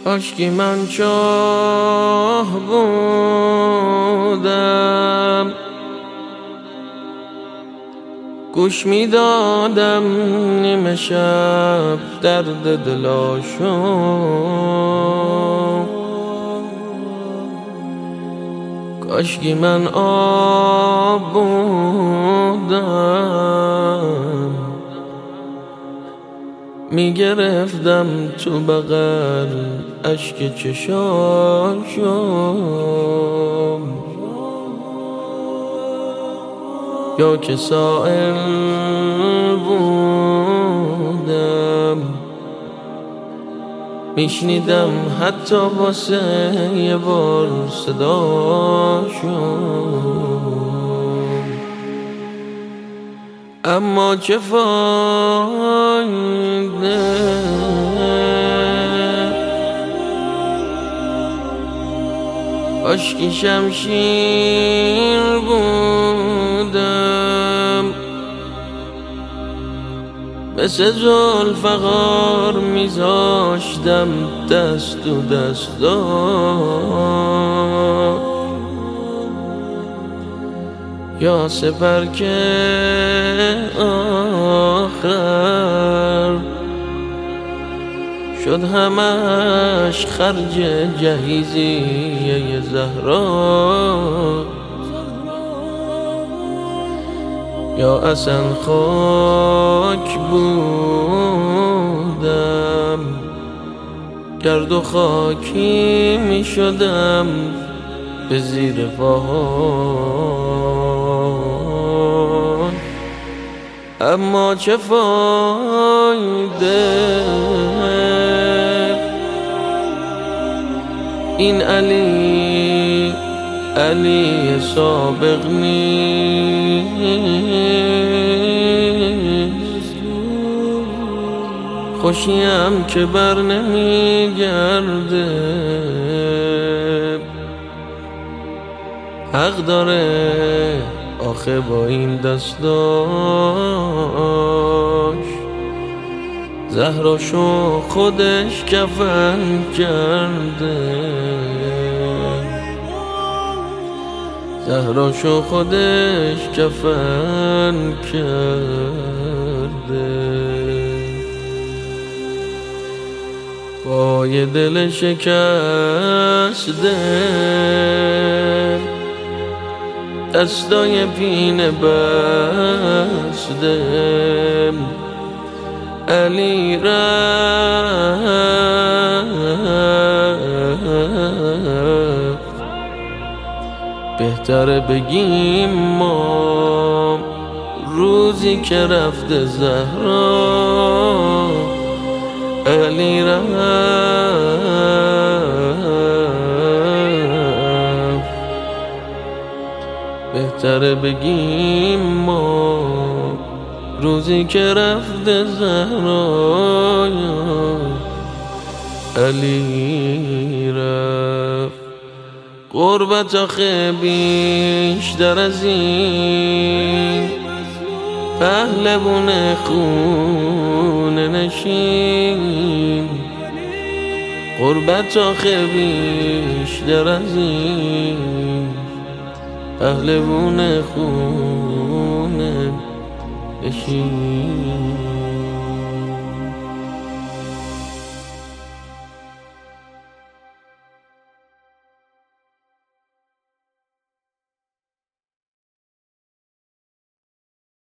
کاشکی من چاه بودم، گوش میدادم نیمه شب درد دلاشو. کاشکی من آب بودم، میگرفتم تو بغل اشک چشاشو. یا که سائل بودم، میشنیدم حتی واسه یه بار صداشو. اما چه فایده، کاشکی شمشیر بودم، مثل ذوالفقار میذاشتم دست تو دستا. یا سپر که آخر شد همش خرج جهیزیه زهرا. یا اصلا خاک بودم، گرد و خاکی می شدم به زیر پاهان. اما چه فایده، این علی سابق نیست، خوشیم که بر نمیگرده. حق داره آخه با این دستاش، زهراشو خودش کفن کرده. زهراشو خودش کفن کرده. پای دل شکسته، دستای پینه بسته، علی رفت. بهتره بگیم ما روزی که رفته زهرا، علی رفت. بهتره بگیم ما روزی که رفته زهرا، علی رفت. غربت آخه بیشتر از این، پهلوون خونه نشین. غربت آخه بیشتر از این، پهلوون خونه نشین.